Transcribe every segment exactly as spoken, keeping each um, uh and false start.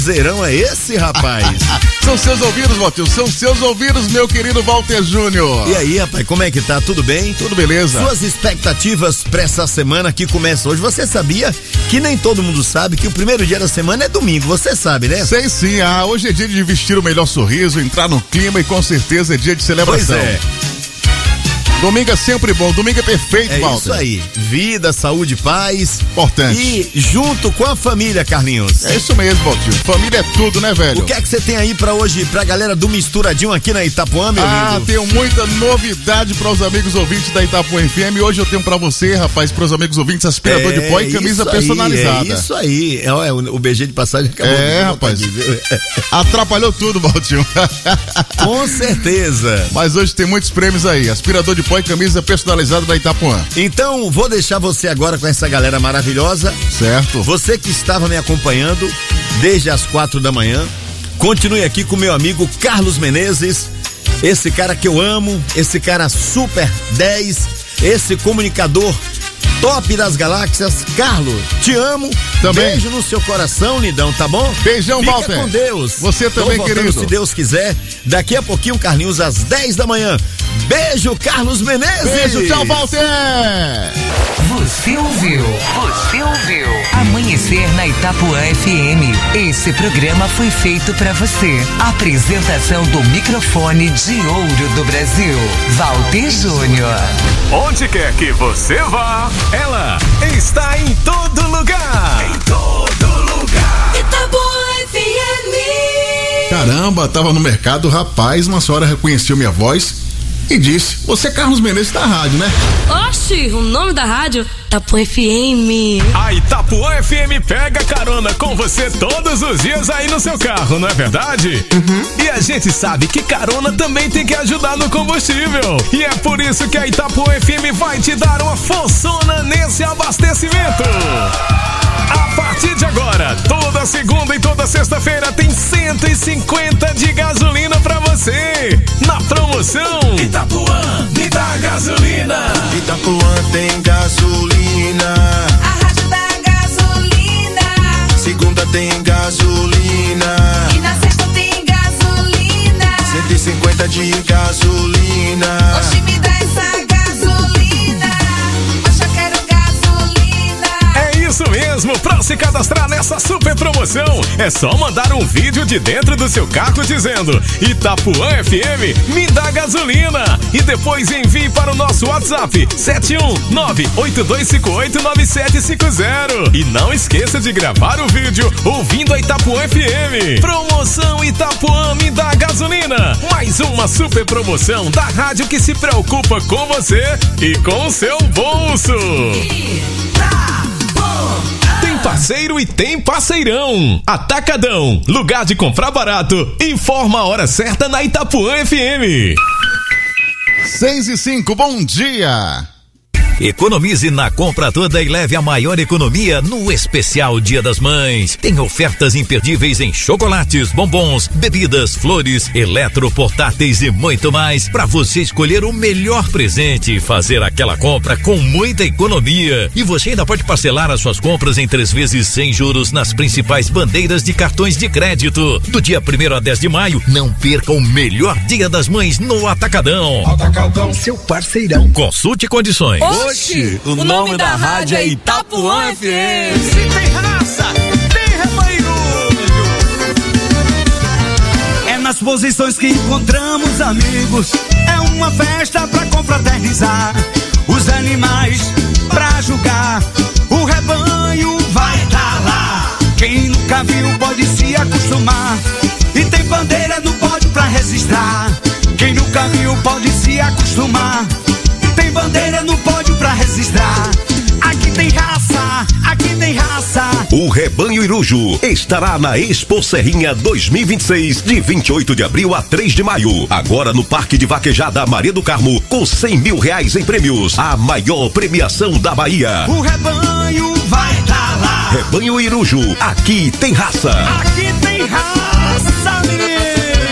Zerão é esse, rapaz? São seus ouvidos, Valtinho, são seus ouvidos, meu querido Walter Júnior. E aí, rapaz, como é que tá? Tudo bem? Tudo beleza. Suas expectativas pra essa semana que começa hoje. Você sabia que nem todo mundo sabe que o primeiro dia da semana é domingo, você sabe, né? Sei sim, ah, hoje é dia de vestir o melhor sorriso, entrar no clima e com certeza é dia de celebração. Pois é. Domingo é sempre bom, domingo é perfeito, É Walter. isso aí, vida, saúde, paz. Importante. E junto com a família, Carlinhos. É isso mesmo, Valtinho. Família é tudo, né, velho? O que é que você tem aí pra hoje, pra galera do Misturadinho aqui na Itapuã, meu Ah, lindo? tenho muita novidade para os amigos ouvintes da Itapuã F M. Hoje eu tenho pra você, rapaz, pros amigos ouvintes, aspirador É, de pó e camisa isso aí, personalizada. É isso aí. É, é, o, o B G de passagem acabou. É, de rapaz. aqui, viu? Atrapalhou tudo, Valtinho. Com certeza. Mas hoje tem muitos prêmios aí. Aspirador de pó e camisa personalizada da Itapuã. Então, vou deixar você agora com essa galera maravilhosa. Certo. Você que estava me acompanhando desde as quatro da manhã, continue aqui com meu amigo Carlos Menezes, esse cara que eu amo, esse cara super dez, esse comunicador top das galáxias. Carlos, te amo. Também. Beijo no seu coração, lindão, tá bom? Beijão, Fica Walter. com Deus. Você também, Tô voltando, querido. se Deus quiser, daqui a pouquinho, Carlinhos, às dez da manhã. Beijo, Carlos Menezes. Beijo, tchau, Walter. Você ouviu? Você ouviu? Amanhecer na Itapuã F M. Esse programa foi feito pra você. Apresentação do microfone de ouro do Brasil, Walter Júnior. Onde quer que você vá, ela está em todo lugar. Em todo lugar. Itapuã F M. Caramba, tava no mercado, rapaz, uma senhora reconheceu minha voz e disse: você é Carlos Menezes da rádio, né? Oxi, o nome da rádio? Itapuã F M. A Itapuã F M pega carona com você todos os dias aí no seu carro, não é verdade? Uhum. E a gente sabe que carona também tem que ajudar no combustível. E é por isso que a Itapuã F M vai te dar uma forçona nesse abastecimento. A partir de agora, toda segunda e toda sexta-feira tem cento e cinquenta de gasolina pra você. Na promoção Itapuã, me dá gasolina. Itapuã tem gasolina. A rádio da gasolina. Segunda tem gasolina. E na sexta tem gasolina. cento e cinquenta de gasolina. Oxi, me dá essa gasolina. Oxe, eu quero gasolina. É isso mesmo, pra se cadastrar nessa super promoção, é só mandar um vídeo de dentro do seu carro dizendo: Itapuã F M, me dá gasolina. E depois envie para o nosso WhatsApp sete um nove oito dois cinco oito nove sete cinco zero. E não esqueça de gravar o vídeo ouvindo a Itapuã F M. Promoção Itapuã, me dá gasolina. Mais uma super promoção da rádio que se preocupa com você e com o seu bolso. Tem parceiro e tem parceirão. Atacadão, lugar de comprar barato. Informa a hora certa na Itapuã F M. seis e cinco, bom dia. Economize na compra toda e leve a maior economia no especial Dia das Mães. Tem ofertas imperdíveis em chocolates, bombons, bebidas, flores, eletroportáteis e muito mais para você escolher o melhor presente e fazer aquela compra com muita economia. E você ainda pode parcelar as suas compras em três vezes sem juros nas principais bandeiras de cartões de crédito. Do dia primeiro a dez de maio, não perca o melhor Dia das Mães no Atacadão. Atacadão, seu parceirão. Consulte condições. Oxi, o nome da rádio é Itapuã F M. Se tem raça, tem rebanho. É nas posições que encontramos amigos. É uma festa pra confraternizar. Os animais pra julgar. O rebanho vai tá lá. Quem nunca viu pode se acostumar. E tem bandeira no pódio pra registrar. Quem nunca viu pode se acostumar. Tem bandeira no pódio pra registrar. Aqui tem raça, aqui tem raça. O Rebanho Iruju estará na Expo Serrinha dois mil e vinte e seis, de vinte e oito de abril a três de maio. Agora no Parque de Vaquejada Maria do Carmo, com cem mil reais em prêmios. A maior premiação da Bahia. O rebanho vai tá lá. Rebanho Iruju, aqui tem raça. Aqui tem raça, menino.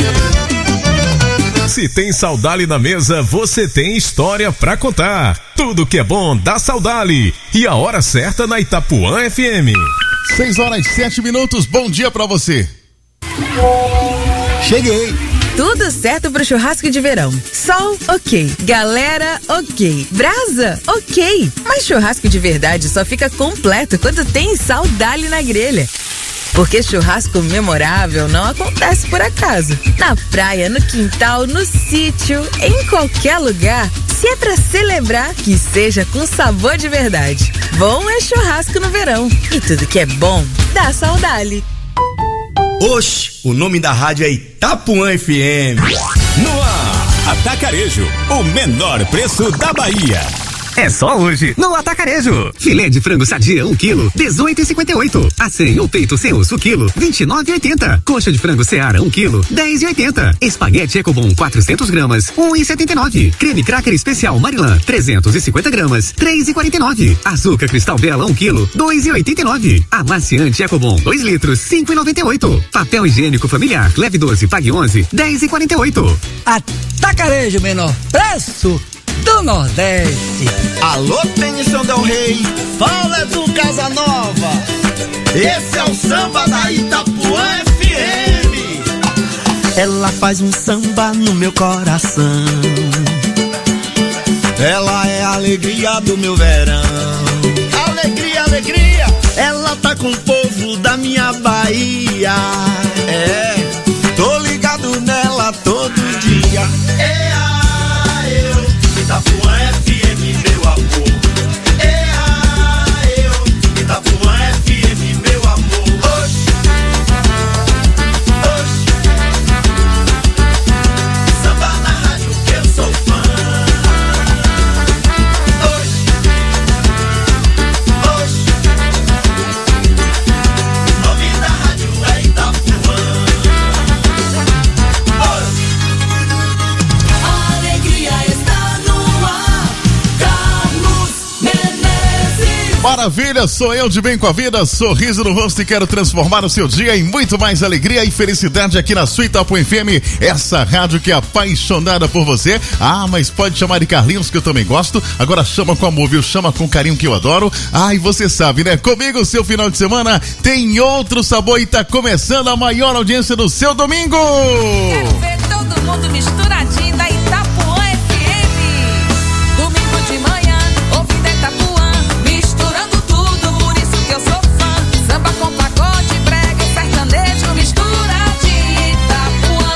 Se tem Saudali na mesa, você tem história pra contar. Tudo que é bom dá Saudali. E a hora certa na Itapuã F M. seis horas e sete minutos, bom dia pra você. Cheguei. Tudo certo pro churrasco de verão. Sol, ok. Galera, ok. Brasa, ok. Mas churrasco de verdade só fica completo quando tem saudade na grelha. Porque churrasco memorável não acontece por acaso. Na praia, no quintal, no sítio, em qualquer lugar. Se é pra celebrar, que seja com sabor de verdade. Bom é churrasco no verão. E tudo que é bom, dá saudade. Oxe, o nome da rádio é Itapuã F M. No ar, Atacarejo, o menor preço da Bahia. É só hoje, no Atacarejo. Filé de frango sadia, um quilo, dezoito e cinquenta e oito. Acém ou peito sem osso, quilo, vinte e nove e oitenta. Coxa de frango Seara, um quilo, dez e oitenta. Espaguete Ecobon, quatrocentos gramas, um e setenta e nove. Creme cracker especial Marilã, trezentos e cinquenta gramas, três e quarenta e nove. Açúcar Cristal Bela, um quilo, dois e oitenta e nove. Amaciante Ecobon, dois litros, cinco e noventa e oito. Papel higiênico familiar, leve doze, pague onze, dez e quarenta e oito. Atacarejo, menor preço do Nordeste. Alô, Tenição Del Rey, fala do Casanova. Esse é o samba da Itapuã F M. Ela faz um samba no meu coração. Ela é a alegria do meu verão. Alegria, alegria. Ela tá com o povo da minha Bahia. É, tô ligado nela todo dia. É a eu. Itapuã F M, meu amor. É a eu. Itapuã F M, meu amor. Oxe, oxe. Samba na rádio que eu sou fã. Oxe, oxe. O nome da rádio é Itapuã. Oxe. A alegria está Maravilha, sou eu de bem com a vida, sorriso no rosto e quero transformar o seu dia em muito mais alegria e felicidade aqui na sua Itapuã F M, essa rádio que é apaixonada por você. Ah, mas pode chamar de Carlinhos que eu também gosto, agora chama com amor, viu? Chama com carinho que eu adoro. Ah, e você sabe, né? Comigo o seu final de semana tem outro sabor e tá começando a maior audiência do seu domingo. Quero ver todo mundo misturadinho da Itapuã F M. Domingo de manhã, ouvindo a Itapuã, misturando tudo, por isso que eu sou fã. Samba com pagode, brega e sertanejo, misturadinho Itapuã.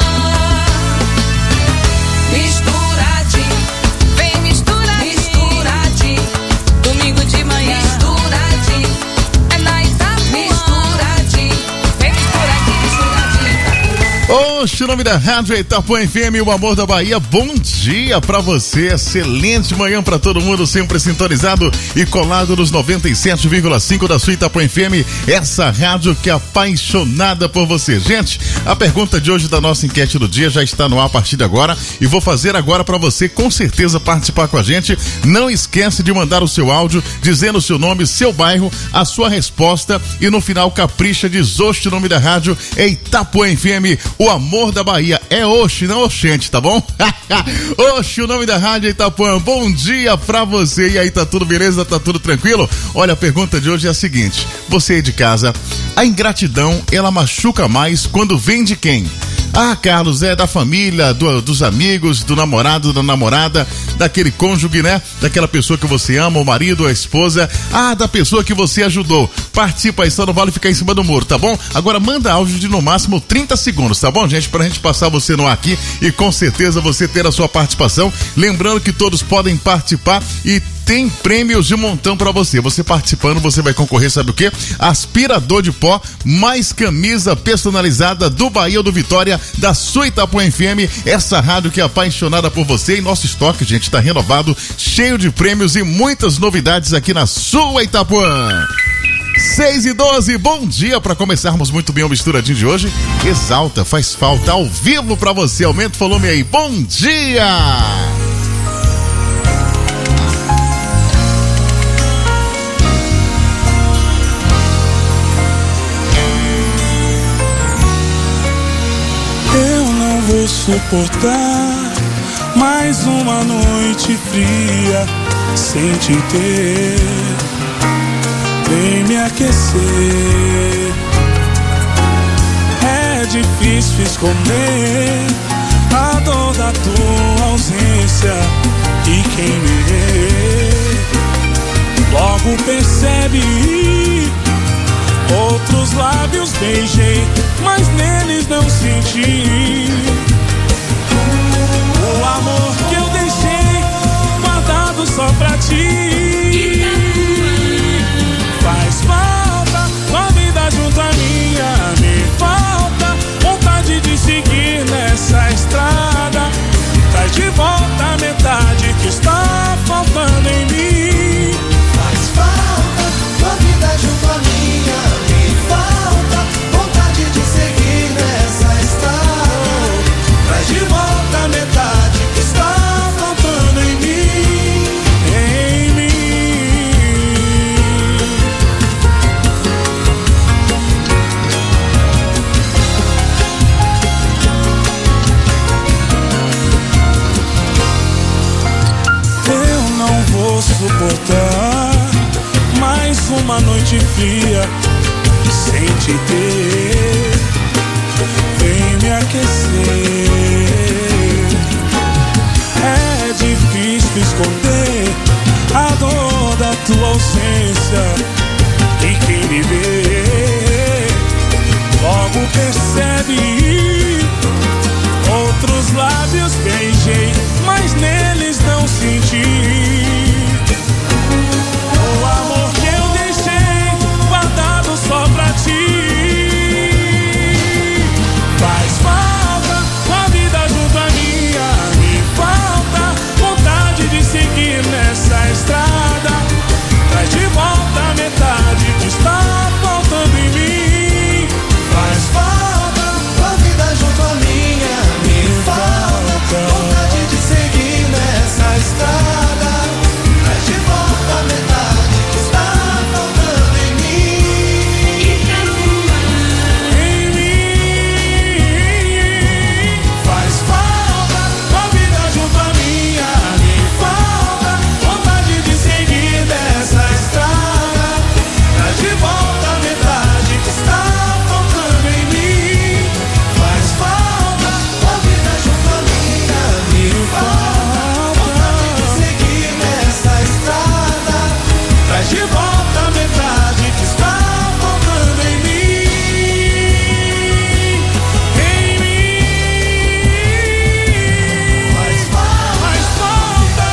Misturadinho, vem misturadinho, misturadinho. Domingo de manhã, misturadinho, é na Itapuã. Misturadinho, vem misturadinho, misturadinho. Oxe, o nome da rádio é Itapuã F M, o amor da Bahia. Bom dia pra você, excelente manhã pra todo mundo, sempre sintonizado e colado nos noventa e sete vírgula cinco da sua Itapuã F M, essa rádio que é apaixonada por você. Gente, a pergunta de hoje da nossa enquete do dia já está no ar a partir de agora e vou fazer agora pra você com certeza participar com a gente. Não esquece de mandar o seu áudio dizendo o seu nome, seu bairro, a sua resposta e no final capricha, diz Oxe, o nome da rádio é Itapuã F M, o amor da Bahia. É Oxe, não Oxente, tá bom? Oxe, o nome da rádio é Itapuã. Bom dia pra você. E aí, tá tudo beleza? Tá tudo tranquilo? Olha, a pergunta de hoje é a seguinte: você aí de casa, a ingratidão, ela machuca mais quando vem de quem? Ah, Carlos, é da família, do, dos amigos, do namorado, da namorada, daquele cônjuge, né? Daquela pessoa que você ama, o marido, a esposa. Ah, da pessoa que você ajudou. Participa aí, só não vale ficar em cima do muro, tá bom? Agora manda áudio de no máximo trinta segundos, tá bom, gente? Pra gente passar você no ar aqui e com certeza você ter a sua participação. Lembrando que todos podem participar e tem prêmios de montão pra você. Você participando, você vai concorrer, sabe o quê? Aspirador de pó, mais camisa personalizada do Bahia ou do Vitória, da sua Itapuã F M, essa rádio que é apaixonada por você. E nosso estoque, gente, tá renovado, cheio de prêmios e muitas novidades aqui na sua Itapuã. seis e doze, bom dia para começarmos muito bem o misturadinho de hoje. Exalta, faz falta ao vivo pra você. Aumenta o volume aí. Bom dia! Vou suportar mais uma noite fria sem te ter, nem me aquecer. É difícil difícil esconder a dor da tua ausência. E quem me vê logo percebe. Outros lábios beijei, mas neles não senti o amor que eu deixei guardado só pra ti. Faz falta tua vida junto à minha, me falta vontade de seguir nessa estrada. Traz de volta a metade que está faltando em mim. Faz falta tua vida junto à minha, me falta vontade de seguir nessa estrada. Traz de volta a metade que está faltando em mim. Em mim. Eu não vou suportar mais uma noite fria sem te ter. Vem me aquecer. É difícil esconder a dor da tua ausência. E quem me vê logo percebe. Outros lábios beijei, mas neles não senti o amor que eu deixei guardado só pra ti. Faz falta tua vida junto à minha, me falta vontade de seguir nessa estrada. Traz de volta a metade que está faltando em mim. Faz falta tua vida junto à minha, me falta vontade de seguir nessa estrada. Traz de volta a metade que está faltando em mim. Em mim. Faz falta tua vida junto à minha, me falta vontade de seguir nessa estrada. Traz de volta a metade que está faltando em mim. Faz falta tua vida junto à minha, me falta vontade de seguir nessa estrada. Traz de volta a metade que está faltando em mim. Em mim. Faz falta, Faz falta.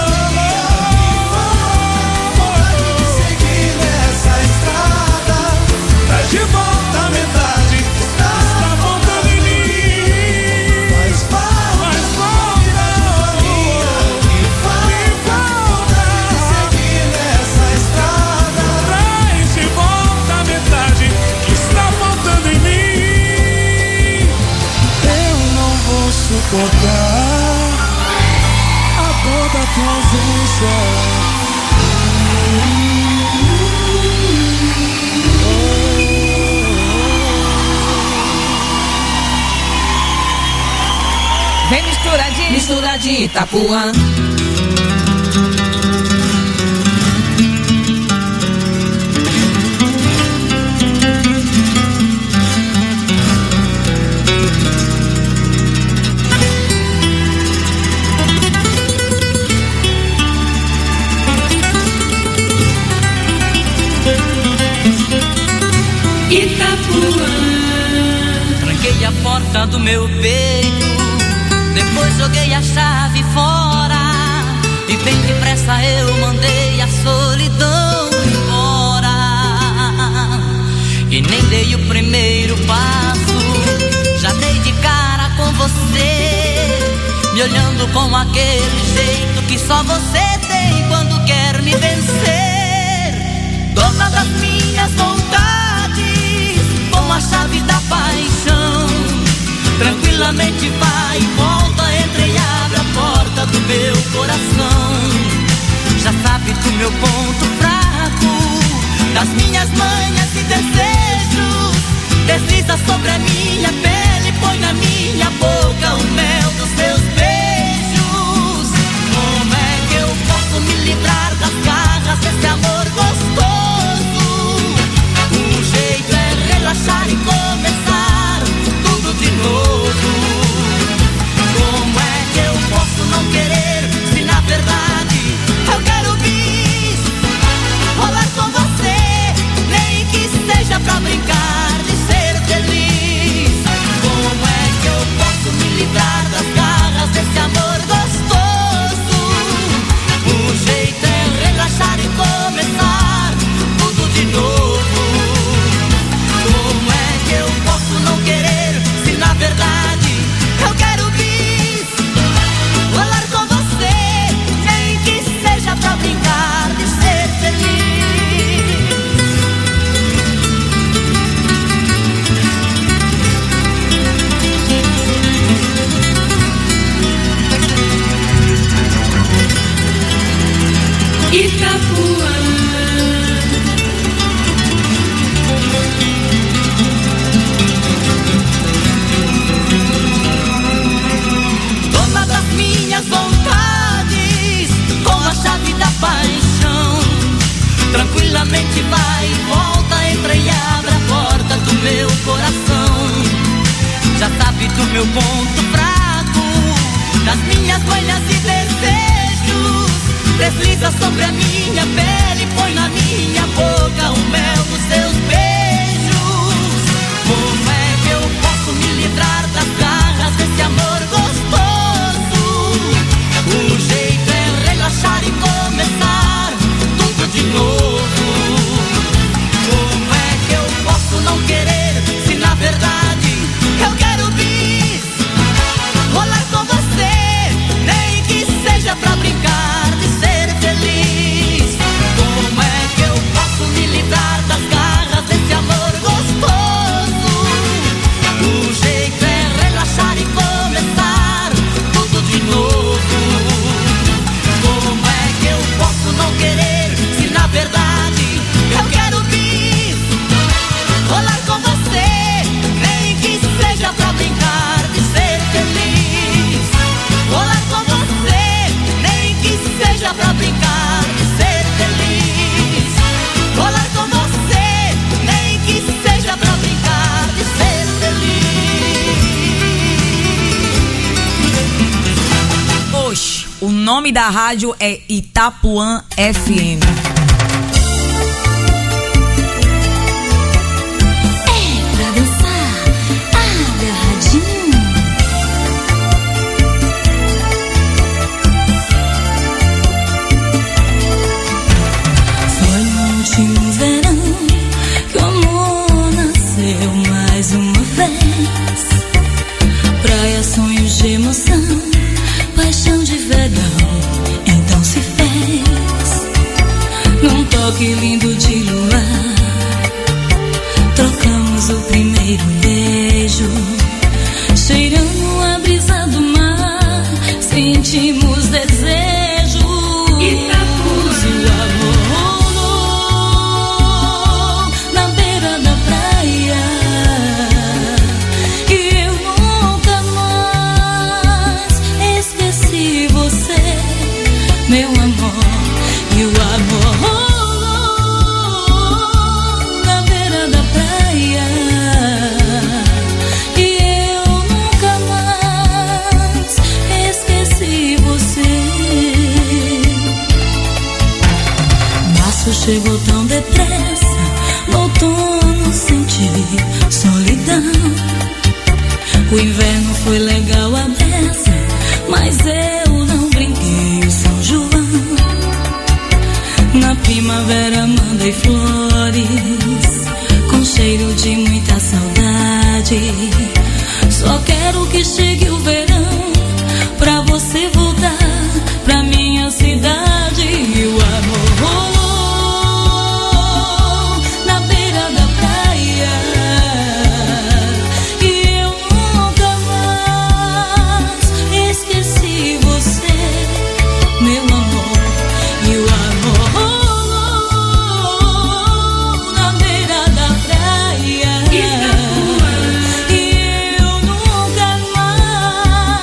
vontade de seguir nessa estrada. Traz de volta a metade que está faltando em mim. Faz falta, Faz falta. me falta de seguir nessa estrada. Traz de volta a metade que está faltando em mim. Eu não vou suportar a dor da tua ausência. Vem misturadinho, misturadinho, Itapuã. Tranquei a porta do meu peito, depois joguei a chave fora e bem depressa eu mandei a solidão embora. E nem dei o primeiro passo, já dei de cara com você, me olhando com aquele jeito que só você tem quando quer me vencer. Dona das minhas vontades, com a chave da paixão, tranquilamente vai e volta, entra e abre a porta do meu coração. Já sabe do meu ponto fraco, das minhas manhas e desejos, desliza sobre a minha pele, põe na minha boca o mel dos seus beijos. Como é que eu posso me livrar das garras desse amor gostoso? O jeito é relaxar e começar tudo de novo. do meu ponto fraco, das minhas manhas e desejos. Desliza sobre a minha pele, põe na minha boca o mel dos seus beijos. Como é que eu posso me livrar das garras desse amor gostoso? O jeito é relaxar e começar tudo de novo. Como é que eu posso não querer, se na verdade eu quero bis? Rolar com você, nem que seja pra brincar de ser feliz. Como é que eu posso me livrar das garras desse amor gostoso? O jeito é relaxar e começar tudo de novo. Como é que eu posso não querer, se na verdade eu quero bis? Rolar com você, nem que seja pra brincar de ser feliz. Rolar com você, nem que seja pra brincar de ser feliz. Rolar com você, nem que seja pra brincar de ser feliz. Oxe, o nome da rádio é Itapuã F M. Sonhos de emoção, paixão de verão, então se fez num toque lindo de luar. Trocamos o primeiro beijo, cheirando a brisa do mar, sentimos desejo. Itapus, o amor rolou na beira da praia. Meu amor, e o amor rolou na beira da praia. E eu nunca mais esqueci você. Março chegou tão depressa, no outono senti solidão. O inverno foi legal a beça, mas eu não brinquei o São João. Na primavera mandei flores, com cheiro de muita saudade. Só quero que chegue o verão, pra você voltar pra minha cidade. E o amor rolou na beira da praia. E eu nunca mais esqueci você, meu amor. E o amor rolou na beira da praia. E eu nunca mais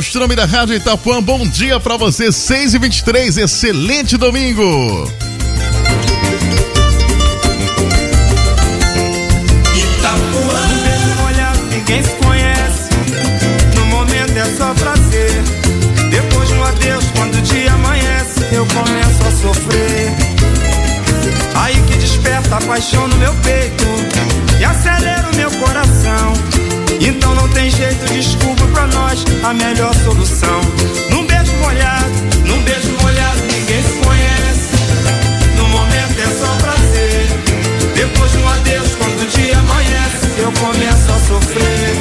Este nome da Rádio Itapuã, bom dia pra você, seis e vinte e três, excelente domingo. Itapuã, um beijo molhado, ninguém se conhece. No momento é só prazer. Depois de um adeus, quando o dia amanhece, eu começo a sofrer. Aí que desperta a paixão no meu peito e acelera o meu coração. Então não tem jeito, desculpa pra nós a melhor solução. Num beijo molhado, num beijo molhado, ninguém se conhece. No momento é só prazer. Depois de um adeus, quando o dia amanhece, eu começo a sofrer.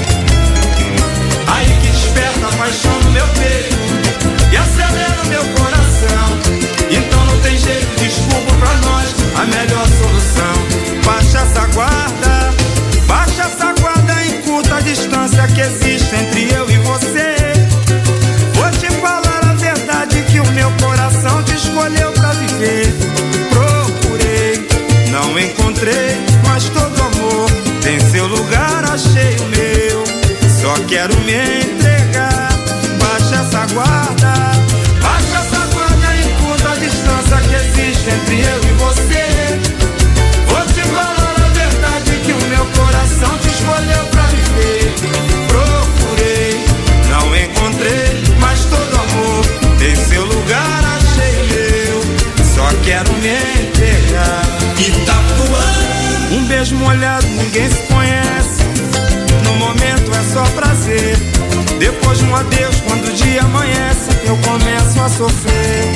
Aí que desperta a paixão no meu peito e acelera o meu coração. Então não tem jeito, desculpa pra nós a melhor solução. Baixa essa guarda, baixa essa guarda, encurta a distância que existe entre eu e você. Vou te falar a verdade que o meu coração te escolheu pra viver. Procurei, não encontrei, mas todo amor tem seu lugar, achei o meu. Só quero me entregar, baixa essa guarda, baixa essa guarda, encurta a distância que existe entre eu e você. Vou te falar a verdade que o meu coração te escolheu pra viver. Procurei, não encontrei, mas todo amor tem seu lugar, achei o meu. Só quero me entregar. Itapuã, um beijo molhado, ninguém se conhece. No momento é só prazer. Depois de um adeus, quando o dia amanhece, eu começo a sofrer.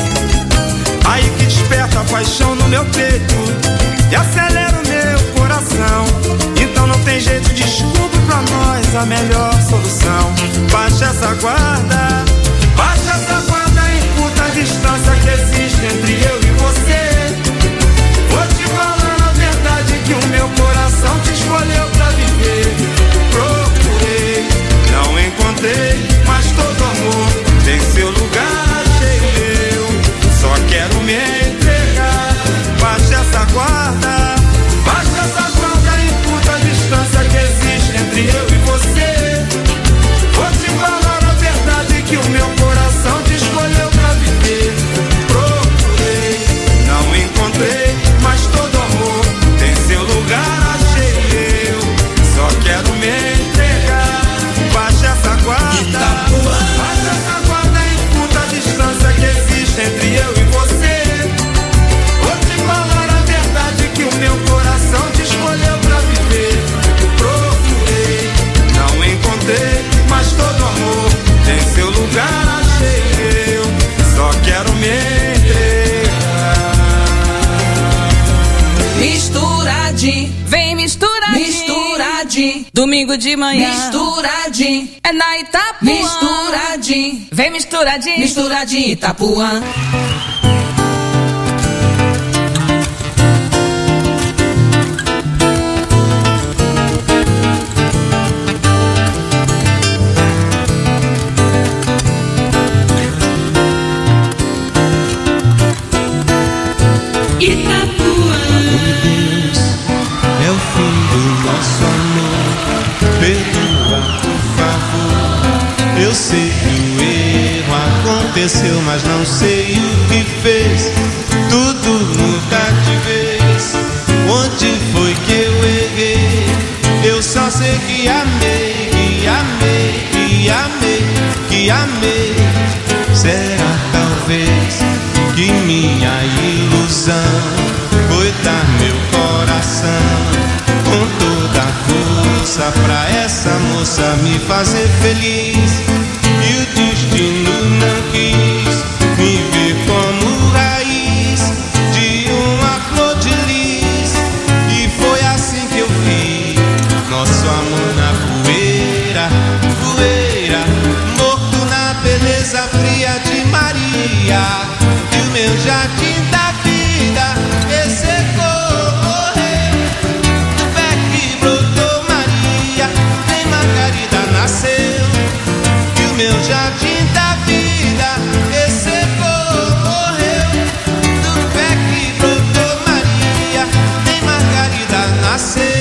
Aí que desperta a paixão no meu peito e acelera o meu coração. Então não tem jeito, desculpa pra nós a melhor solução. Baixa essa guarda, baixa essa guarda, encurta a distância que existe entre eu e você. Vou te falar a verdade que o meu coração te escolheu pra viver. Procurei, não encontrei, mas todo amor tem seu lugar, achei o meu. Só quero me entregar, baixa essa guarda, baixa essa guarda, encurta a distância que existe entre eu e você. Vou te falar a verdade que o meu coração te escolheu pra viver. Procurei, não encontrei, mas todo amor tem seu lugar, achei o meu. Só quero me entregar, baixa essa guarda, baixa essa guarda, encurta a distância que existe entre eu e você. Vou te falar a verdade que o meu coração te escolheu pra viver. Procurei, não encontrei, mas todo amor tem seu lugar, achei meu. Só quero me entregar. Misturadinho, vem misturadinho, misturadinho. Domingo de manhã, misturadinho. É na Itapuã, misturadinho. Vem misturadinho, misturadinho, Itapuã. É o fim do nosso amor. Perdoa, por favor. Eu sei que o erro aconteceu, mas não sei o que fez. Tudo muda de vez. Onde foi que eu errei? Eu só sei que amei, que amei, que amei, que amei. Será talvez que minha ilusão foi dar meu coração com toda a força pra essa moça me fazer feliz. E o destino não quis me ver como raiz de uma flor de lis. E foi assim que eu vi nosso amor na poeira, poeira, morto na beleza fria de Maria. E o meu jardim da vida ressecou, morreu. Do pé que brotou Maria, nem Margarida nasceu. E o meu jardim da vida ressecou, morreu. Do pé que brotou Maria, nem Margarida nasceu.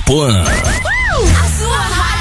Itapuã. A sua rádio.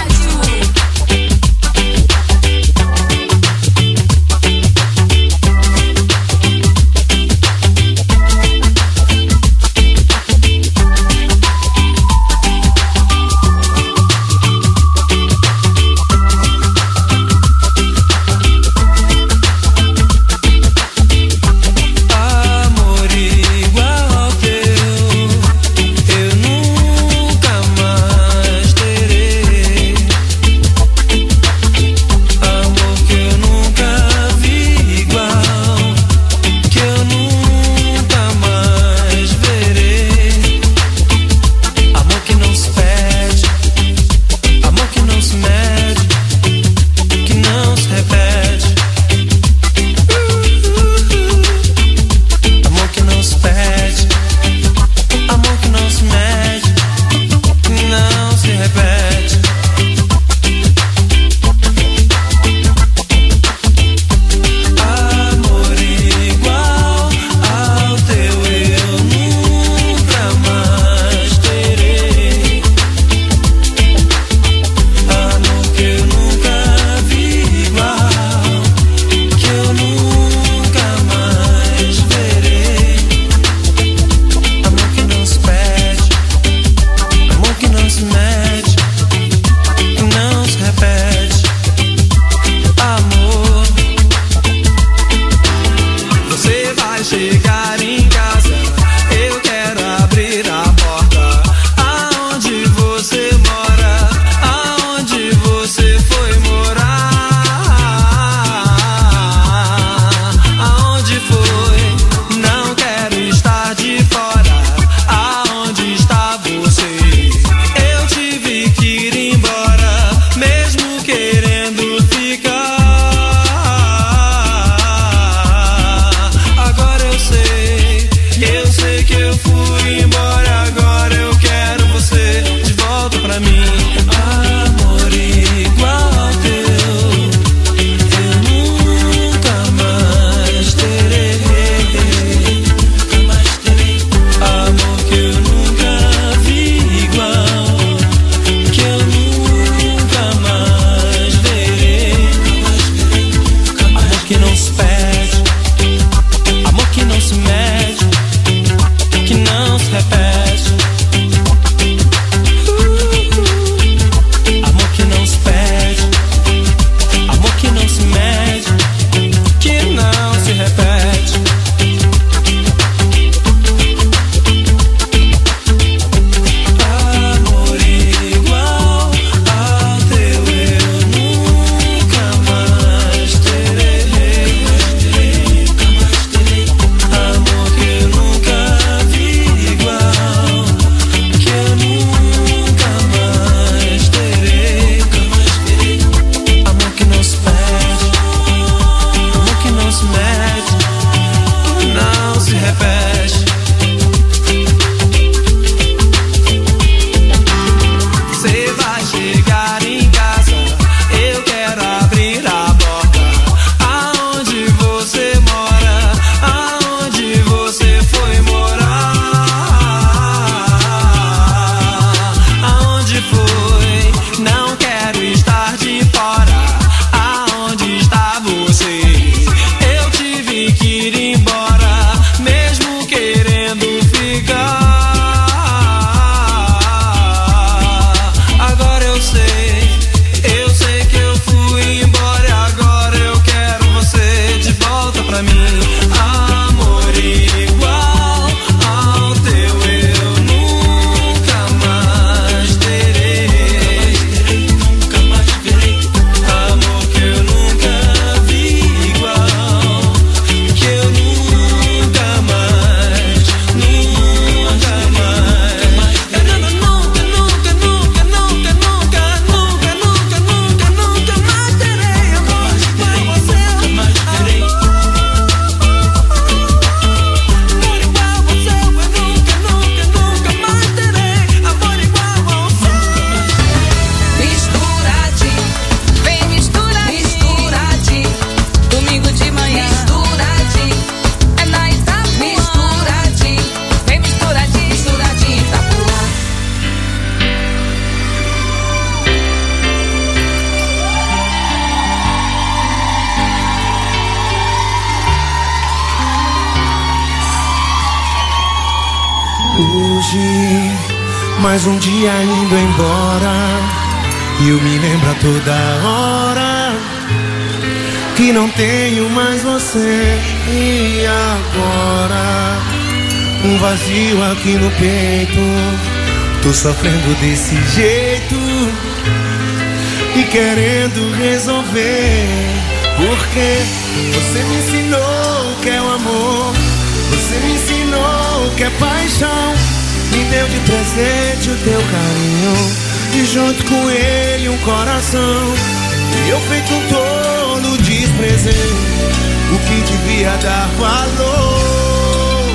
Hoje, mais um dia indo embora, e eu me lembro a toda hora que não tenho mais você. E agora, um vazio aqui no peito, tô sofrendo desse jeito e querendo resolver. Porque você me ensinou o que é o amor, você me ensinou o que é paixão, me deu de presente o teu carinho e junto com ele um coração. E eu feito um tolo desprezei o que devia dar valor.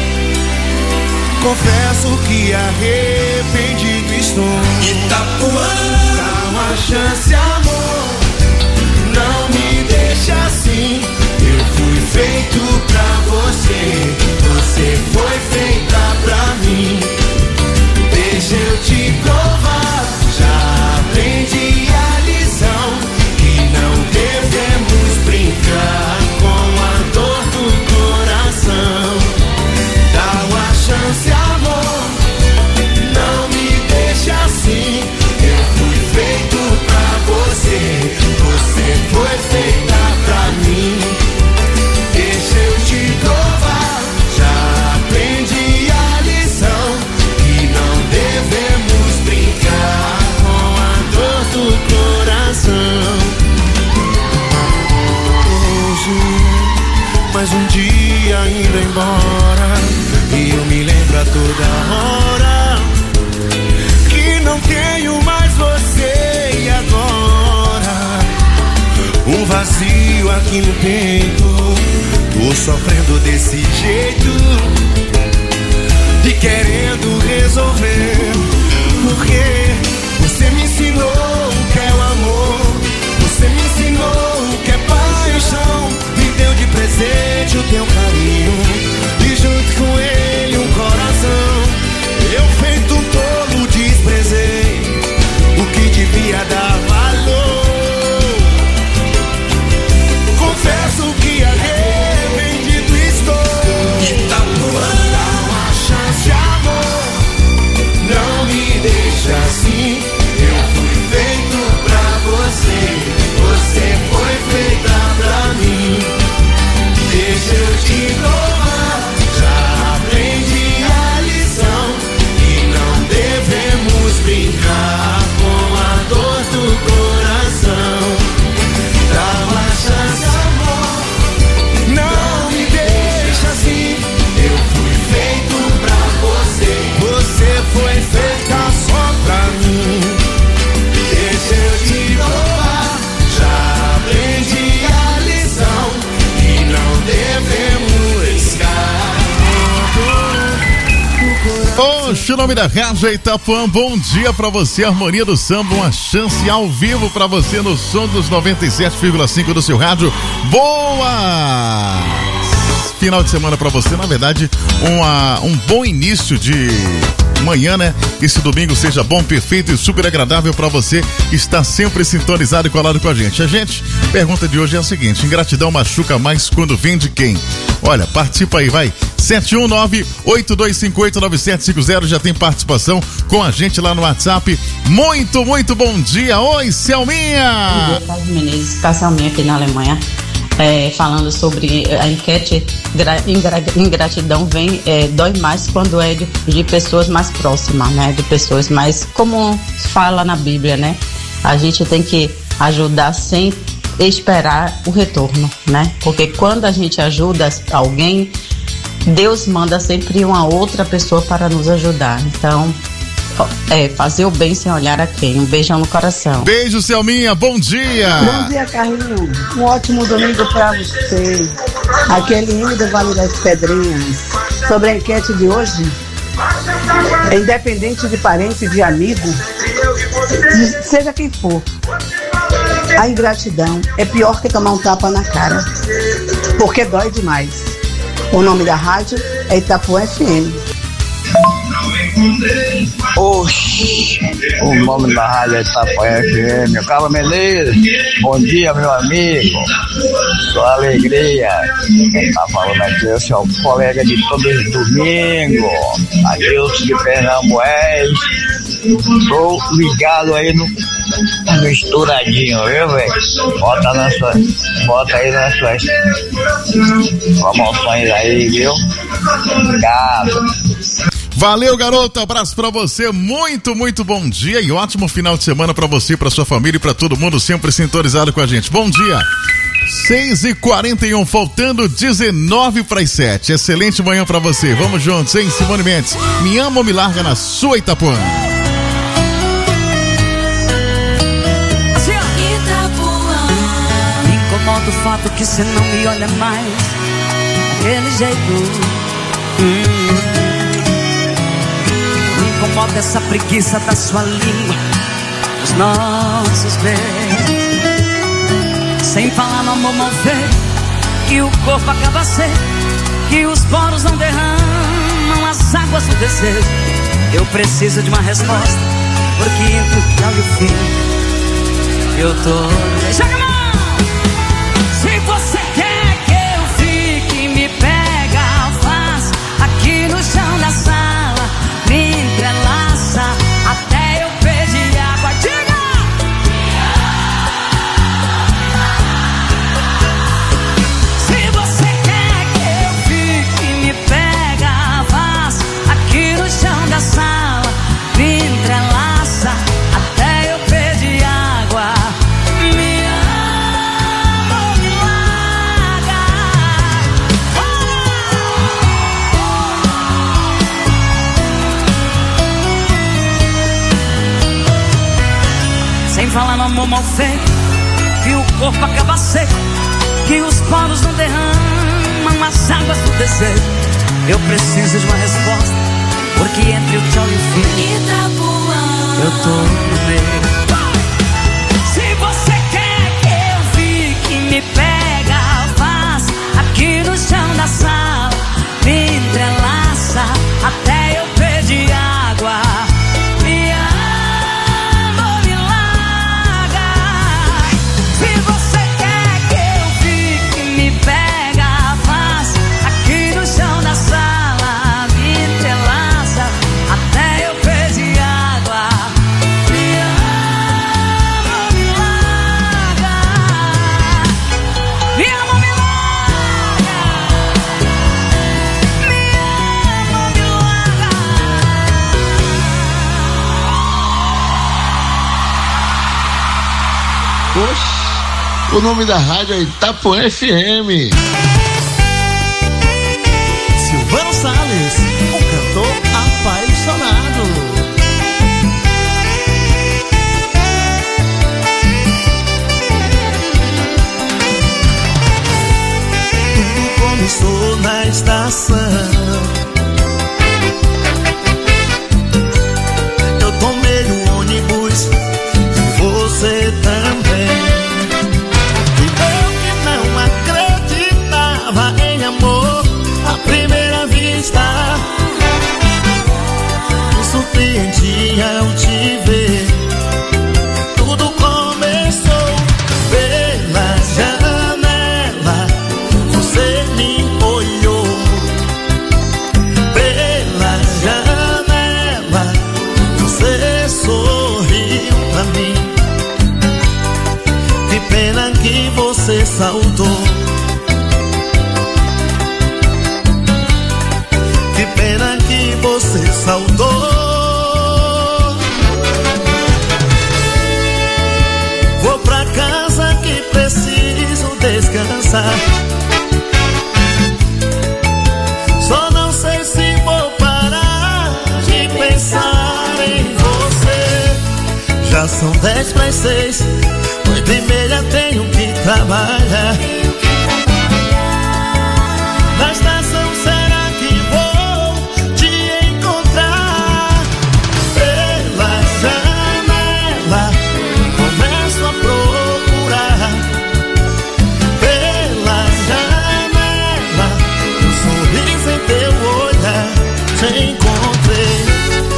Confesso que arrependido estou. Itapuã, dá uma chance, amor, não me deixa assim. Eu fui feito pra você, você foi feita pra mim. Deixa eu te provar, já aprendi a lição, que não devemos brincar com a dor do coração. Dá uma chance, amor, não me deixa assim. Eu fui feito pra você, você foi feita pra mim. Deixa eu te provar, já aprendi a lição, que não devemos brincar com a dor do coração. Hoje, mais um dia indo embora, e eu me lembro a toda hora que não tenho mais você. E agora, um vazio aqui no peito, tô sofrendo desse jeito e querendo resolver. Porque você me ensinou o que é o amor, você me ensinou o que é paixão, me deu de presente o teu carinho e junto com ele um coração. Eu feito um tolo desprezei o que devia dar valor. Confesso que arrependido estou. Itapuã, dá uma chance, amor, não me deixa assim. Eu fui feito pra você, você foi feita pra mim. Deixa eu te provar, já aprendi a lição, que não devemos brincar com a dor do coração. Dá uma chance, amor, não me deixa assim. Eu fui feito pra você, você foi feita só pra mim. Deixa eu te provar, já aprendi a lição, que não devemos riscar. Oxe, o nome da rádio é Itapuã, bom dia pra você, Harmonia do Samba, uma chance ao vivo pra você no som dos noventa e sete vírgula cinco do seu rádio. Boa! Final de semana pra você, na verdade, uma, um bom início de manhã, né? Esse domingo seja bom, perfeito e super agradável pra você que está sempre sintonizado e colado com a gente. A gente, pergunta de hoje é a seguinte: ingratidão machuca mais quando vem de quem? Olha, participa aí, vai. sete um nove, oito dois cinco oito, nove sete cinco zero, já tem participação com a gente lá no WhatsApp. Muito, muito bom dia. Oi, Selminha! Bom dia, Carlos Menezes, tá Selminha aqui na Alemanha. É, falando sobre a enquete, ingratidão vem, é, dói mais quando é de, de pessoas mais próximas, né? De pessoas mais, como fala na Bíblia, né? A gente tem que ajudar sem esperar o retorno, né? Porque quando a gente ajuda alguém, Deus manda sempre uma outra pessoa para nos ajudar. Então, é, fazer o bem sem olhar a quem. Um beijão no coração. Beijo, Selminha, bom dia. Bom dia, Carlinhos. Um ótimo domingo pra você. Aquele hino do Vale das Pedrinhas. Sobre a enquete de hoje, é independente de parente, de amigo, seja quem for, a ingratidão é pior que tomar um tapa na cara, porque dói demais. O nome da rádio é Itapuã F M. Oxi, o nome da rádio é Itapuã F M. Carlos Menezes, bom dia, meu amigo. Sua alegria. Quem tá falando aqui é o seu colega de todos os domingos, Adilson de Pernambués. Tô ligado aí no misturadinho, viu, velho? Bota, na sua, bota aí nas suas promoções aí, viu? Obrigado. Valeu, garoto, abraço pra você, muito, muito bom dia e ótimo final de semana pra você, pra sua família e pra todo mundo sempre sintonizado com a gente. Bom dia. seis e quarenta e um, faltando dezenove para as sete. Excelente manhã pra você. Vamos juntos, hein? Simone Mendes, Me Ama ou Me Larga na sua Itapuã. Me incomoda o fato que você não me olha mais daquele jeito. Hum. Me incomoda essa preguiça da sua língua, os nossos beijos. Sem falar no amor mal feito, que o corpo acaba seco, que os poros não derramam as águas do desejo. Eu preciso de uma resposta, porque entre o tchau e o fim eu tô... Joga a mão! Se você quer que eu fique, me pega, faz aqui no chão da sala, me entrelaça até eu pedir água. Diga! Se você quer que eu fique, me pega, faz aqui no chão da sala, me entrelaça até eu pedir água. Me ama ou me larga. Sem falar no amor mal feito, que o corpo acaba seco, que os poros não derramam as águas do desejo. Eu preciso de uma resposta, porque entre o tchau e o fim eu tô no meio. Se você quer que eu fique, me pega, faz aqui no chão da sala, me entrelaça até eu pedir água. Me ama ou me larga. Se você quer que eu fique, me pega, faz aqui no chão da sala, me entrelaça até eu pedir água. Me ama ou me larga. Me ama ou me larga. Me ama ou me larga. Oxe, o nome da rádio é Itapuã F M. Silvano Salles, um cantor apaixonado. Tudo começou na estação. Eu tomei o ônibus e você também. E eu que não acreditava em amor à primeira vista, me surpreendi ao te ver. Tudo começou pela janela, você me olhou. Pela janela, você sorriu pra mim. Que pena que você saltou. Que pena que você saltou. Vou pra casa que preciso descansar. Só não sei se vou parar de pensar em você. Já são dez para as seis, oito e meia tenho que trabalhar. Na estação será que vou te encontrar? Pela janela começo a procurar. Pela janela um sorriso em teu olhar te encontrei.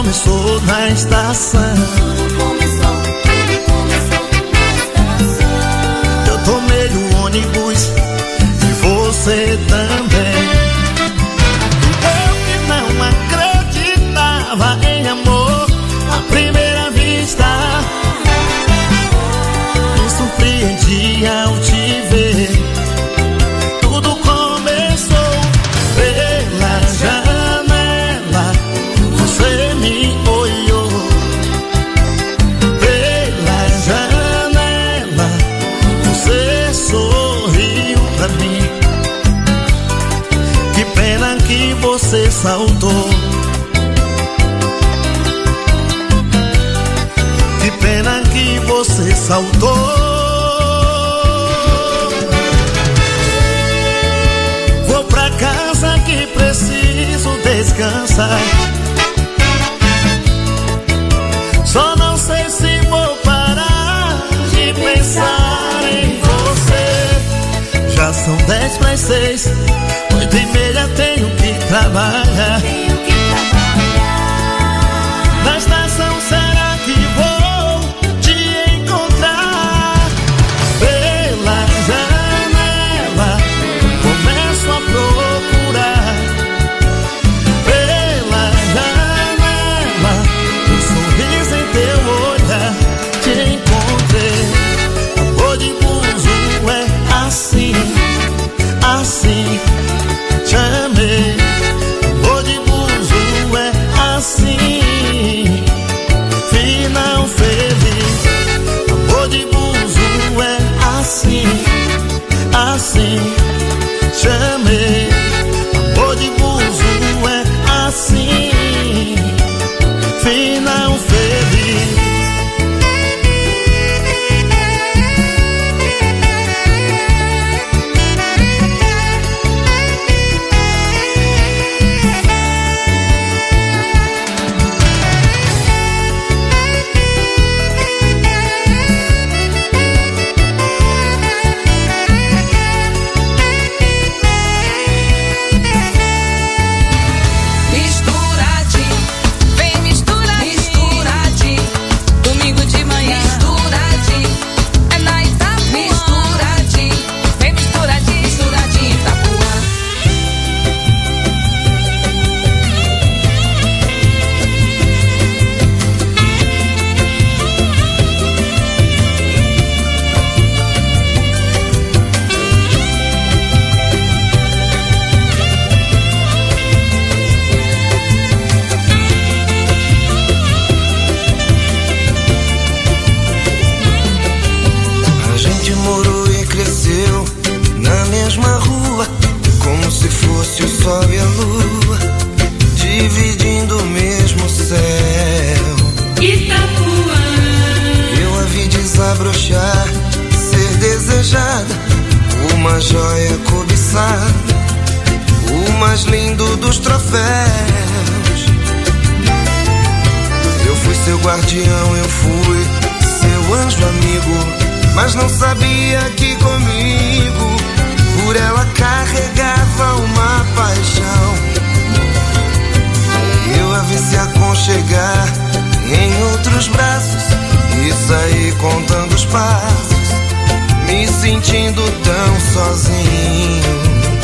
começou na estação. Eu tomei o ônibus e você também. Eu que não acreditava em amor à primeira vista, me surpreendi ao te ver. Tudo começou pela janela, você me olhou. Pela janela, você sorriu pra mim. Que pena que você saltou. Que pena que você saltou. Vou pra casa que preciso descansar. Só não sei se vou parar de pensar em você. Já são dez para as seis, oito e meia tenho que trabalhar. Na estação será que vou te encontrar? Pela janela começo a procurar. Pela janela, um sorriso em teu olhar, te encontrei. Amor de buzo é assim, assim, te amei. Amor de buzo é assim, final feliz. Amor de buzo é assim, assim, te amei. Amor de buzo é assim, final feliz. Uma joia cobiçada, o mais lindo dos troféus. Eu fui seu guardião, eu fui seu anjo amigo, mas não sabia que comigo por ela carregava uma paixão. Eu a vi se aconchegar em outros braços e saí contando os passos, me sentindo tão sozinho.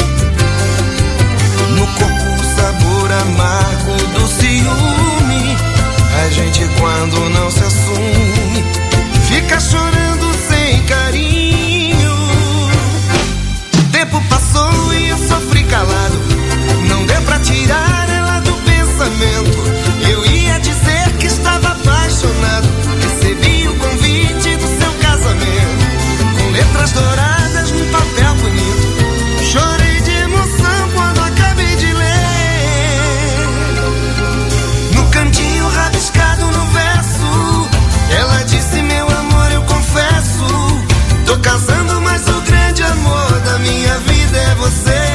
No corpo o sabor amargo do ciúme. A gente quando não se assume fica chorando sem carinho. O tempo passou e eu sofri calado, não deu pra tirar ela do pensamento. Eu ia dizer que estava apaixonado, recebi o convite do seu casamento, letras douradas num papel bonito. Chorei de emoção quando acabei de ler. No cantinho rabiscado no verso, ela disse: meu amor, eu confesso, tô casando, mas o grande amor da minha vida é você.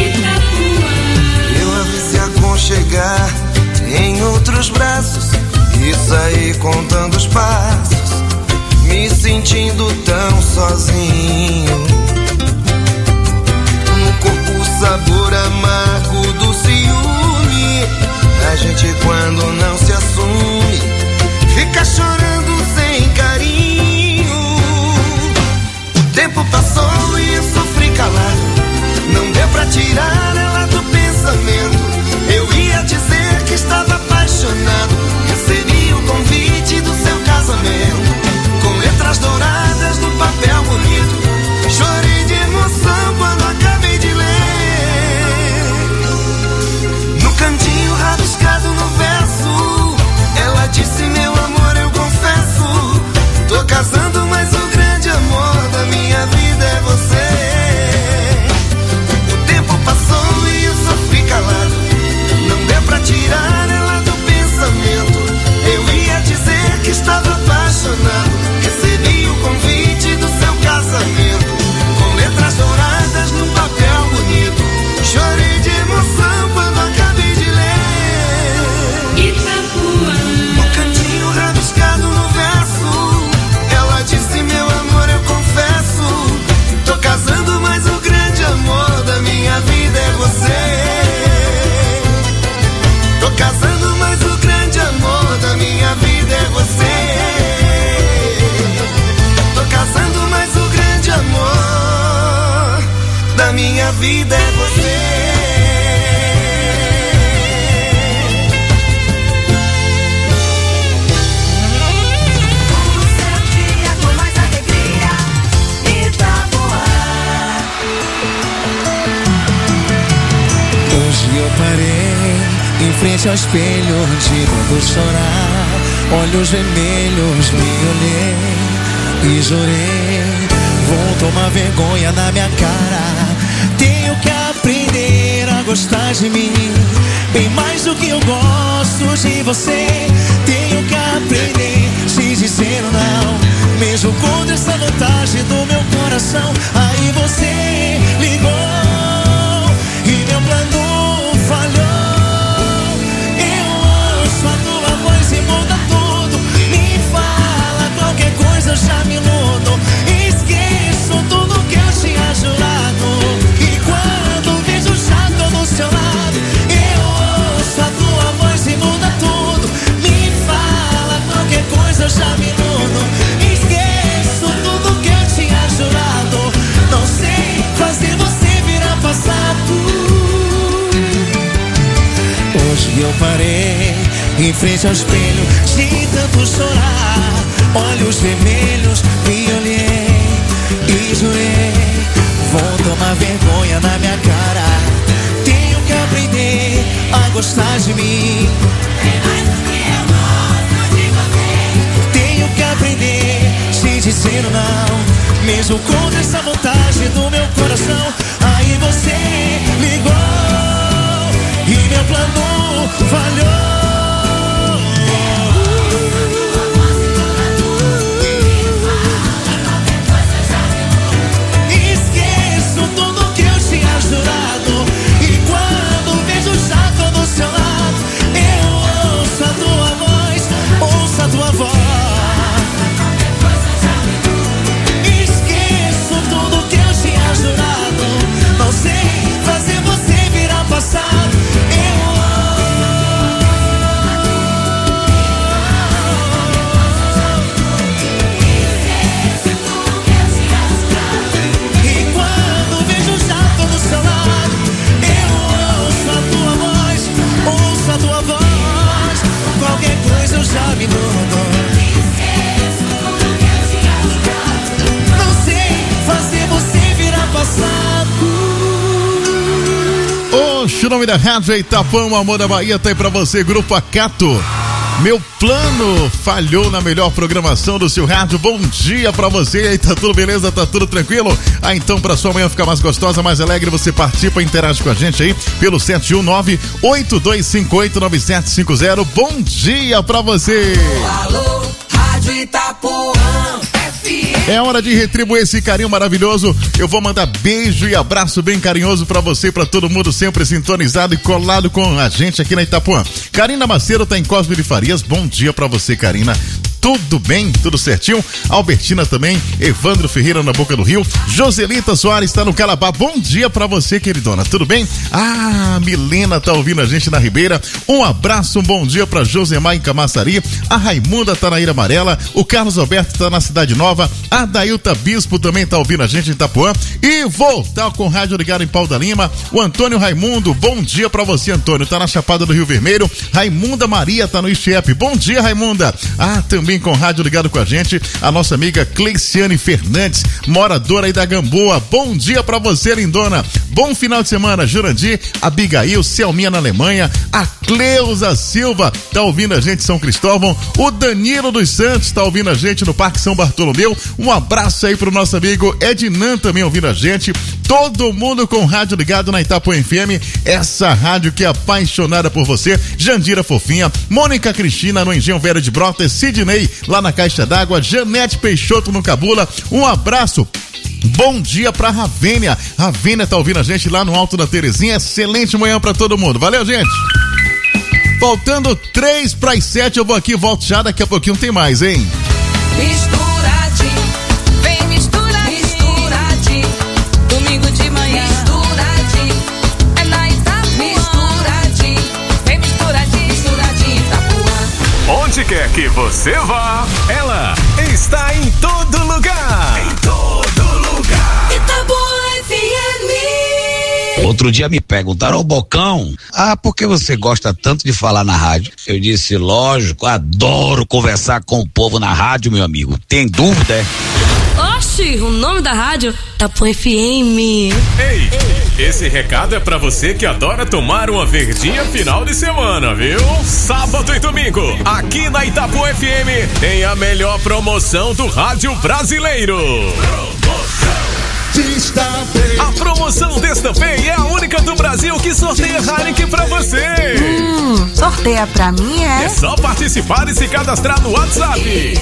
Chegar em outros braços E saí contando os passos, me sentindo tão sozinho. No corpo o sabor amargo do ciúme. A gente quando não se assume fica chorando sem carinho. O tempo passou e eu sofri calado. Não deu pra tirar ela do pensamento. Eu ia dizer que estava apaixonado. Recebi o convite do seu casamento, com letras douradas no papel bonito. Chorei de emoção quando acabei de ler. No cantinho rabiscado no verso, ela disse: meu amor, eu confesso, tô casando, mas o grande amor da minha vida é você. O tempo passou e eu sofri calado. Não deu pra tirar ela do pensamento. Eu ia dizer que estava apaixonado. Recebi o convite do seu casamento, com letras douradas num papel bonito. Chorei de emoção quando acabei de ler. Itapuã. No cantinho rabiscado no verso, ela disse: meu amor, eu confesso, tô casando, mas o grande amor da minha vida é você. Tô casando, mas o grande amor da minha vida é você. Tô casando, mas o grande amor da minha vida é você. O seu dia com mais alegria, Itapuã. Hoje eu parei em frente ao espelho de tanto chorar. Olhos vermelhos, me olhei e jurei, vou tomar vergonha na minha cara. Tenho que aprender a gostar de mim, bem mais do que eu gosto de você. Tenho que aprender se dizer não, mesmo contra essa vontade do meu coração. Aí você ligou e meu plano falhou. Eu ouço a tua voz e muda tudo. Me fala qualquer coisa, eu já me iludo. Esqueço tudo que eu tinha jurado. E quando vejo já tô do seu lado, eu ouço a tua voz e muda tudo. Me fala qualquer coisa, eu já me iludo. Esqueço tudo que eu tinha jurado. Não sei fazer você virar passado. Hoje eu parei em frente ao espelho de tanto chorar. Olhos vermelhos, me olhei e jurei, vou tomar vergonha na minha cara. Tenho que aprender a gostar de mim, bem mais do que eu gosto de você. Tenho que aprender se dizer não, mesmo contra essa vontade do meu coração. Aí você ligou e meu plano falhou. Esqueço tudo que eu tinha jurado. E quando vejo já tô do seu lado, eu ouço a tua voz, ouço a tua voz. Esqueço tudo que eu tinha jurado. Não sei fazer você virar passado. Eu já me dou. Não sei fazer você virar passado. Oxe, o nome da rádio é Itapuã, o amor da Bahia, tá aí pra você, Grupo Acato. Meu plano falhou na melhor programação do seu rádio. Bom dia pra você. Aí, tá tudo beleza? Tá tudo tranquilo? Ah, então pra sua manhã ficar mais gostosa, mais alegre, você participa, interage com a gente aí pelo sete um nove, oito dois cinco oito, nove sete cinco zero. Bom dia pra você. Alô, Rádio Itapuã, F M. É hora de retribuir esse carinho maravilhoso. Eu vou mandar beijo e abraço bem carinhoso pra você e pra todo mundo sempre sintonizado e colado com a gente aqui na Itapuã. Karina Macedo tá em Cosme de Farias. Bom dia pra você, Karina. Tudo bem? Tudo certinho? Albertina também, Evandro Ferreira na Boca do Rio, Joselita Soares está no Calabá. Bom dia pra você, queridona. Tudo bem? Ah, Milena tá ouvindo a gente na Ribeira. Um abraço, um bom dia pra Josemar em Camaçari. A Raimunda tá na Ilha Amarela. O Carlos Alberto tá na Cidade Nova. A Dailta Bispo também tá ouvindo a gente em Itapuã. E voltar com o rádio ligado em Pau da Lima. O Antônio Raimundo, bom dia pra você, Antônio. Tá na Chapada do Rio Vermelho. Raimunda Maria tá no Ixiepe. Bom dia, Raimunda. Ah, também com o rádio ligado com a gente, a nossa amiga Cleiciane Fernandes, moradora aí da Gamboa. Bom dia pra você, lindona. Bom final de semana, Jurandir, Abigail, Selminha na Alemanha, a Cleusa Silva tá ouvindo a gente em São Cristóvão, o Danilo dos Santos tá ouvindo a gente no Parque São Bartolomeu. Um abraço aí pro nosso amigo Ednan também ouvindo a gente. Todo mundo com o rádio ligado na Itapuã F M, essa rádio que é apaixonada por você. Jandira Fofinha, Mônica Cristina no Engenho Velho de Brotas, Sidney lá na Caixa d'Água, Janete Peixoto no Cabula. Um abraço. Bom dia pra Ravênia. Ravênia tá ouvindo a gente lá no Alto da Terezinha. Excelente manhã pra todo mundo. Valeu, gente. Faltando três pras sete, eu vou aqui, volto já. Daqui a pouquinho tem mais, hein? Misturadinho, vem misturadinho, misturadinho, domingo de manhã, misturadinho, é na Itapuã, misturadinho, vem misturadinho, misturadinho, Itapuã. Onde quer que você vá, ela está em todo lugar. Em todo lugar. Itapuã F M. Outro dia me perguntaram, ô Bocão, ah, por que você gosta tanto de falar na rádio? Eu disse, lógico, adoro conversar com o povo na rádio, meu amigo. Tem dúvida, é? Oxi, o nome da rádio, Itapuã F M. Ei, esse recado é pra você que adora tomar uma verdinha final de semana, viu? Sábado e domingo, aqui na Itapuã F M, tem a melhor promoção do rádio brasileiro. A promoção Destampei é a única do Brasil que sorteia Heineken pra você. Hum, sorteia pra mim, é? É só participar e se cadastrar no WhatsApp.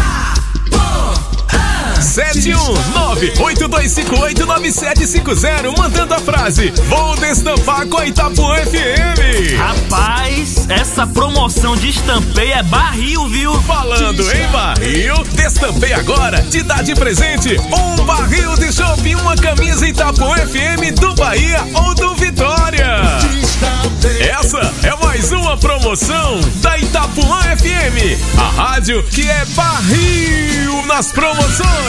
sete um nove, oito dois cinco oito, nove sete cinco zero, mandando a frase, vou destampar com a Itapuã F M. Rapaz, essa promoção de Destampei é barril, viu? Falando em barril, Destampei agora te dá de presente um barril de chopp e uma camisa Itapuã F M do Bahia ou do Vitória. Essa é mais uma promoção da Itapuã F M, a rádio que é barril nas promoções.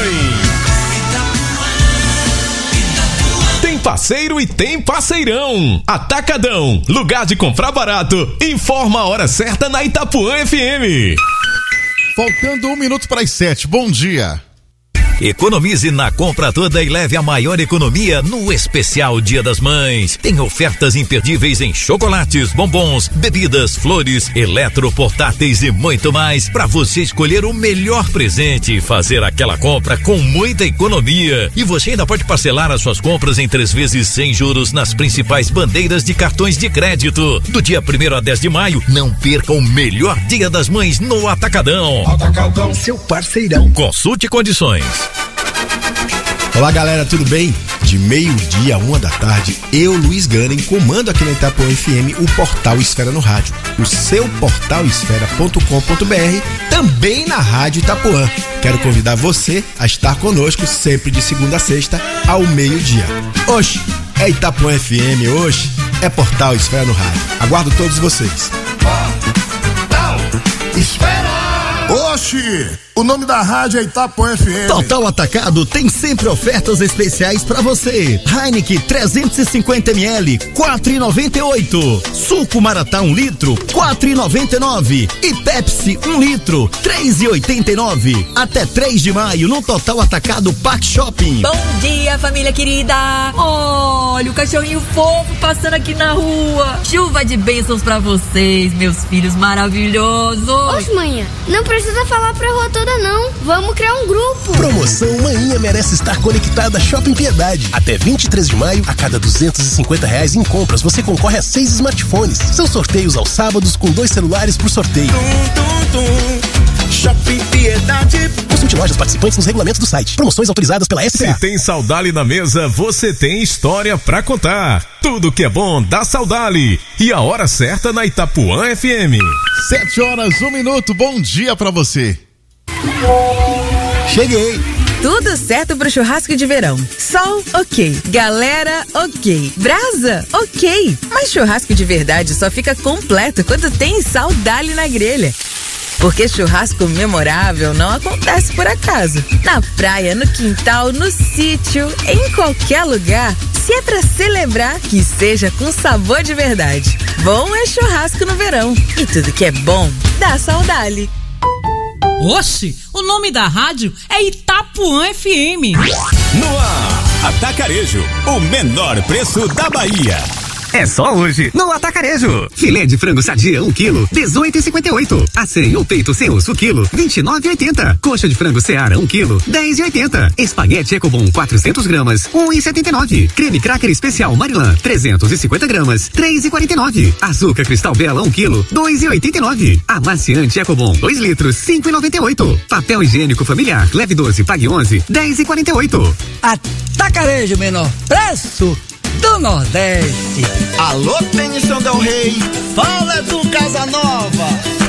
Tem parceiro e tem parceirão. Atacadão, lugar de comprar barato. Informa a hora certa na Itapuã F M. Faltando um minuto para as sete. Bom dia. Economize na compra toda e leve a maior economia no especial Dia das Mães. Tem ofertas imperdíveis em chocolates, bombons, bebidas, flores, eletroportáteis e muito mais para você escolher o melhor presente e fazer aquela compra com muita economia. E você ainda pode parcelar as suas compras em três vezes sem juros nas principais bandeiras de cartões de crédito. Do dia primeiro a dez de maio, não perca o melhor Dia das Mães no Atacadão. Atacadão, seu parceirão. Consulte condições. Olá galera, tudo bem? De meio-dia a uma da tarde, eu, Luiz Ganem, comando aqui na Itapuã F M o Portal Esfera no Rádio, o seu portal esfera ponto com ponto b r, também na Rádio Itapuã. Quero convidar você a estar conosco sempre de segunda a sexta ao meio-dia. Oxe, é Itapuã F M, oxe, é Portal Esfera no Rádio. Aguardo todos vocês. Portal Esfera! Oxi! O nome da rádio é Itapuã F M. Total Atacado tem sempre ofertas especiais pra você. Heineken trezentos e cinquenta mililitros, quatro e noventa e oito. Suco Maratá um litro, quatro e noventa e nove. E Pepsi um litro, três e oitenta e nove. Até três de maio no Total Atacado Park Shopping. Bom dia, família querida. Olha o cachorrinho fofo passando aqui na rua. Chuva de bênçãos pra vocês, meus filhos maravilhosos. Oxe, manhã, não precisa falar pra rua toda não, vamos criar um grupo. Promoção Manhã Merece Estar Conectada Shopping Piedade. Até vinte e três de maio, a cada duzentos e cinquenta reais em compras, você concorre a seis smartphones. São sorteios aos sábados com dois celulares por sorteio. Tum, tum, tum. Shopping Piedade. Consulte lojas participantes nos regulamentos do site. Promoções autorizadas pela S C A. Se tem Saudali na mesa, você tem história pra contar. Tudo que é bom dá Saudali. E a hora certa na Itapuã F M. Sete horas, um minuto. Bom dia pra você. Cheguei. Tudo certo pro churrasco de verão. Sol, ok. Galera, ok. Brasa, ok. Mas churrasco de verdade só fica completo quando tem Saudali na grelha. Porque churrasco memorável não acontece por acaso. Na praia, no quintal, no sítio, em qualquer lugar. Se é pra celebrar, que seja com sabor de verdade. Bom é churrasco no verão. E tudo que é bom, dá Saudali. Oxe, o nome da rádio é Itapuã F M. No ar, Atacarejo, o menor preço da Bahia. É só hoje, no Atacarejo. Filé de frango sadia, um quilo, dezoito reais e cinquenta e oito centavos. Acém ou peito sem osso, quilo, vinte e nove reais e oitenta centavos. Coxa de frango Seara, um quilo, dez reais e oitenta centavos. Espaguete Ecobon, quatrocentas gramas, um real e setenta e nove centavos. Creme Cracker Especial Marilã, trezentas e cinquenta gramas, três reais e quarenta e nove centavos. Açúcar Cristal Bela, um quilo, dois reais e oitenta e nove centavos. Amaciante Ecobon, dois litros, cinco reais e noventa e oito centavos. Papel higiênico familiar, leve doze, pague onze, dez reais e quarenta e oito centavos. Atacarejo, menor preço do Nordeste. Alô, Tennyson Del Rey, fala do Casa Nova.